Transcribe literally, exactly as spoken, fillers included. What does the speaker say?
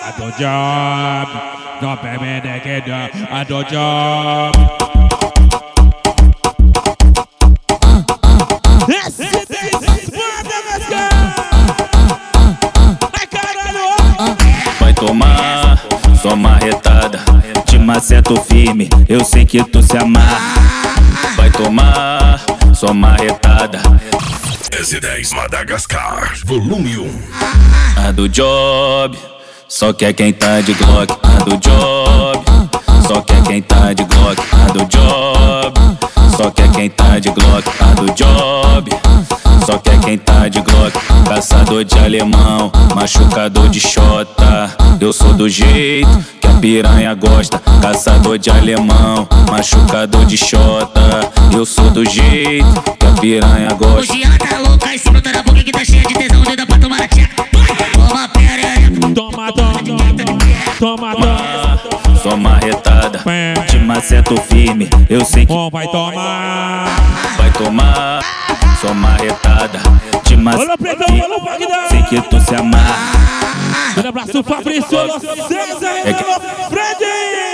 I do job, don't pay me the kid, I do job. Esse tem Ai caralho! Vai tomar, só marretada, de maceto firme, eu sei que tu se amarra. Vai tomar, só marretada. S dez Madagascar, volume um. A do job, só quer quem tá de Glock. A do job, só quer quem tá de Glock. A do job, só quer quem tá de Glock. A do job, só quer quem tá de Glock. Caçador de alemão, machucador de xota. Eu sou do jeito que a piranha gosta. Caçador de alemão, machucador de xota. Eu sou do jeito que a piranha gosta. Hoje ela tá louca em cima da boca que tá cheia de tesão. Doida pra tomar a tcheca. Toma perereca. Toma, toma, toma, toma. Só marretada, de maceto firme, eu sei que Bom, vai tomar. vai tomar. Só marretada, de maceto Olha, Pretão, firme, olha o Bagdá. sei que tu se amarra. Um abraço, Fabrício, César, É que- Fred.